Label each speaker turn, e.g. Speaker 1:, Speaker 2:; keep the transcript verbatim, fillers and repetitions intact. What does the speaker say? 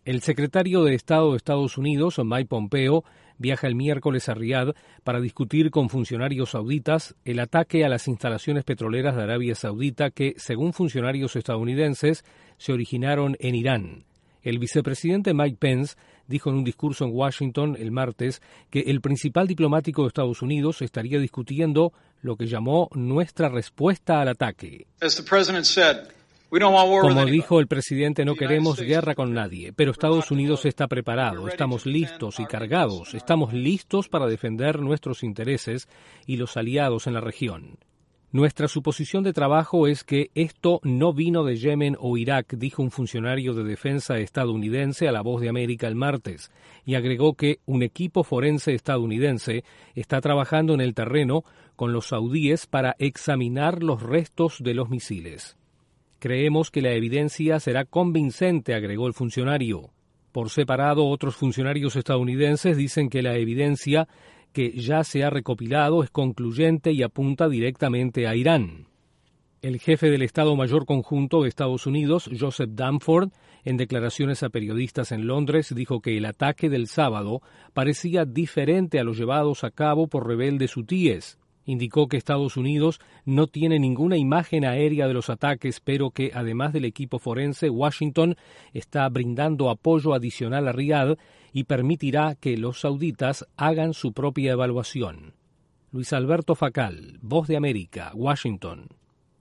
Speaker 1: El secretario de Estado de Estados Unidos, Mike Pompeo, viaja el miércoles a Riad para discutir con funcionarios sauditas el ataque a las instalaciones petroleras de Arabia Saudita que, según funcionarios estadounidenses, se originaron en Irán. El vicepresidente Mike Pence dijo en un discurso en Washington el martes que el principal diplomático de Estados Unidos estaría discutiendo lo que llamó nuestra respuesta al ataque. Como dijo el presidente, no queremos guerra con nadie, pero Estados Unidos está preparado, estamos listos y cargados, estamos listos para defender nuestros intereses y los aliados en la región. Nuestra suposición de trabajo es que esto no vino de Yemen o Irak, dijo un funcionario de defensa estadounidense a La Voz de América el martes, y agregó que un equipo forense estadounidense está trabajando en el terreno con los saudíes para examinar los restos de los misiles. Creemos que la evidencia será convincente, agregó el funcionario. Por separado, otros funcionarios estadounidenses dicen que la evidencia que ya se ha recopilado es concluyente y apunta directamente a Irán. El jefe del Estado Mayor Conjunto de Estados Unidos, Joseph Dunford, en declaraciones a periodistas en Londres, dijo que el ataque del sábado parecía diferente a los llevados a cabo por rebeldes hutíes. Indicó que Estados Unidos no tiene ninguna imagen aérea de los ataques, pero que, además del equipo forense, Washington está brindando apoyo adicional a Riad y permitirá que los sauditas hagan su propia evaluación. Luis Alberto Facal, Voz de América, Washington.